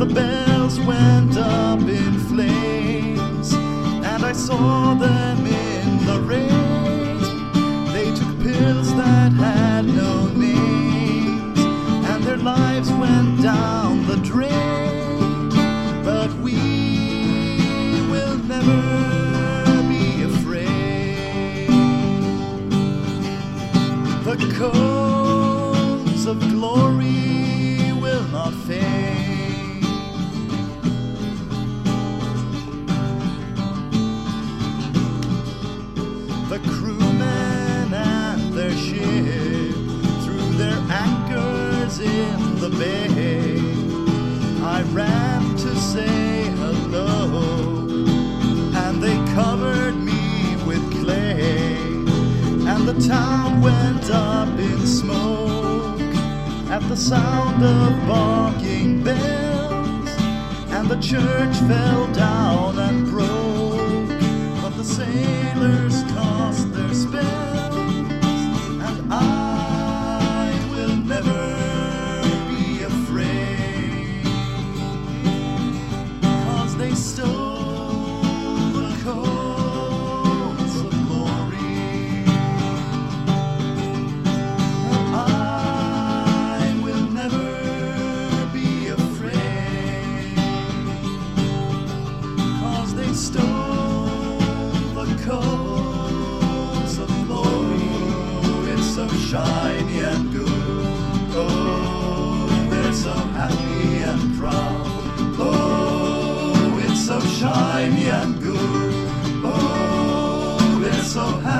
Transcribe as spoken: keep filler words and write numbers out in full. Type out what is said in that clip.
the bells went up in flames, and I saw them in the rain. They took pills that had no names, and their lives went down the drain. But we will never be afraid. The cones of glory will not fade. The crewmen and their ship threw their anchors in the bay. I ran to say hello, and they covered me with clay. And the town went up in smoke at the sound of barking bells, and the church fell down and broke, but the sailors tossed their spells, and I will never be afraid, 'cause they stole the coats of glory, and I will never be afraid, 'cause they stole the coats of glory. Oh, it's so shiny and good. Oh, they're so happy and proud. Oh, it's so shiny and good. Oh, it's so happy.